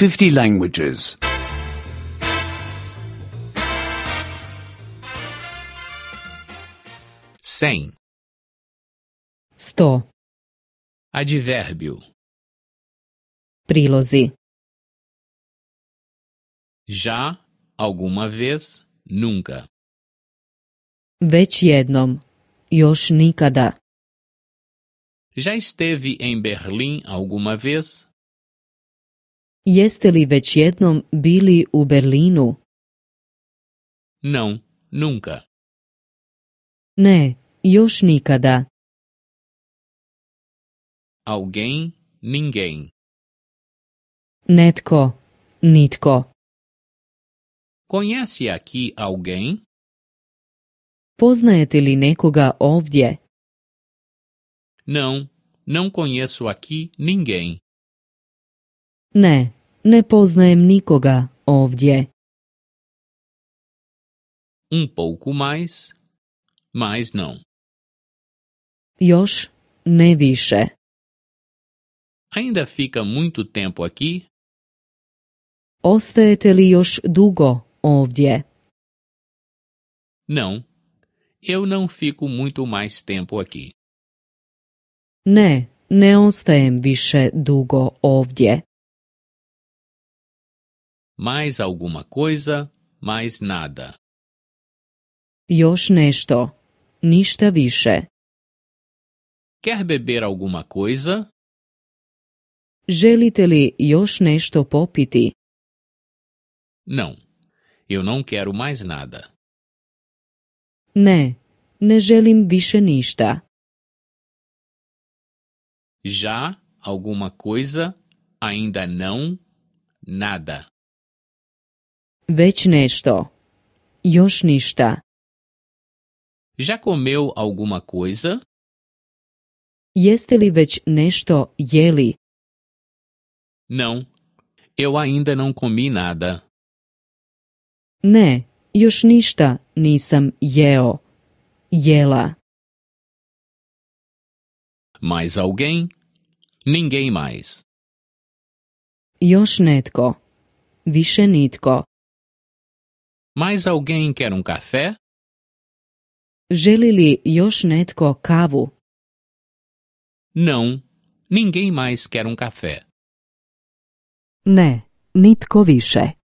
50 languages. 100. 100. Advérbio. Prilozi. Já, alguma vez, nunca. Već jednom. Još nikada. Já esteve em Berlim alguma vez? Jeste li već jednom bili u Berlinu? Não, nunca. Ne, još nikada. Alguém, ninguém. Netko, nitko. Conhece aqui alguém? Poznajete li nekoga ovdje? Não, não conheço aqui ninguém. Ne, ne poznajem nikoga ovdje. Pouco mais, mas não. Još ne više. Ainda fica muito tempo aqui? Ostajete li još dugo ovdje? Não, eu não fico muito mais tempo aqui. Ne, ne ostajem više dugo ovdje. Mais alguma coisa, mais nada. Još nešto. Ništa više. Quer beber alguma coisa? Želite li još nešto popiti? Não, eu não quero mais nada. Ne, ne želim više ništa. Já, alguma coisa, ainda não, nada. Već nešto. Još ništa. Já comeu alguma coisa? Jeste li već nešto jeli? Não, eu ainda não comi nada. Ne, još ništa nisam jeo. Jela. Mais alguém? Ninguém mais. Još netko. Više nitko. Mais alguém quer café? Želi li još netko kavu? Não, ninguém mais quer café. Ne, nitko više.